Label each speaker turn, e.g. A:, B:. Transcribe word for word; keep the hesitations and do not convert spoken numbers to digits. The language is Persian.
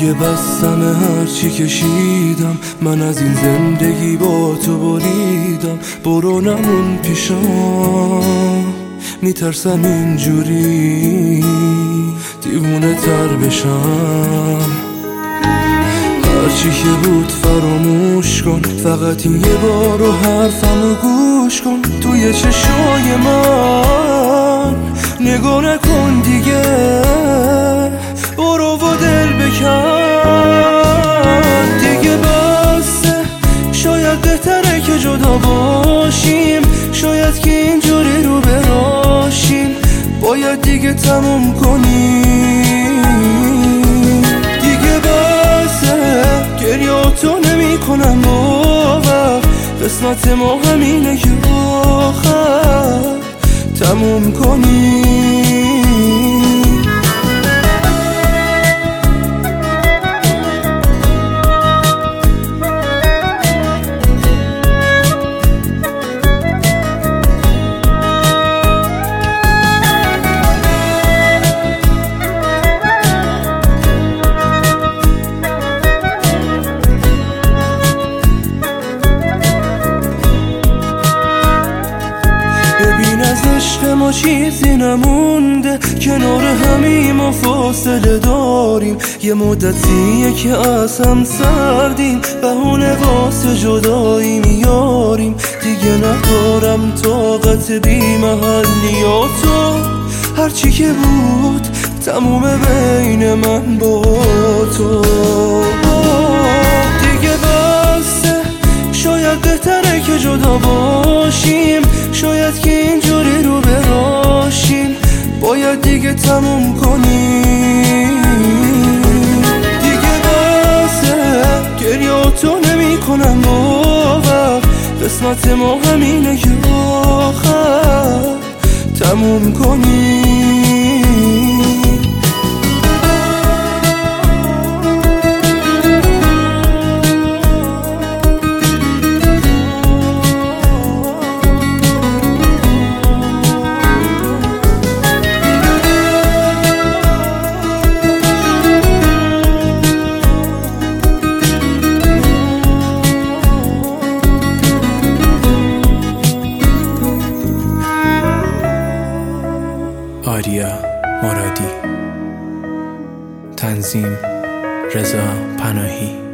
A: دیگه بستم هرچی کشیدم، من از این زندگی با تو بریدم. برو نمون پیشم، میترسم اینجوری دیوونه تر بشم. هرچی که بود فراموش کن، فقط این یه بار رو حرفمو گوش کن. توی چشای من نگاه نکن دیگه، برو و دل بکن. دیگه بسته، شاید بهتره که جدا باشیم، شاید که اینجوری رو براشیم. باید دیگه تموم کنیم. دیگه بسته، گریاتو نمی کنم باور، قسمت ما همینه که آخر تموم کنیم. ببین از عشق ما چیزی نمونده، کنار همیم ما فاصله داریم. یه مدتیه که از هم سردیم، بهونه واسه جدایی میاریم. دیگه ندارم طاقت بی محلیاتو، هرچی که بود تمومه بین من با تو. دیگه بسته، شاید بهتره که جدا باشیم، شاید که اینجوری رو براشیم. باید دیگه تموم کنیم. دیگه بسه، گریاتو نمی کنم باور، قسمت ما همینه که آخر تموم کنیم.
B: آریا مرادی، تنظیم رضا پناهی.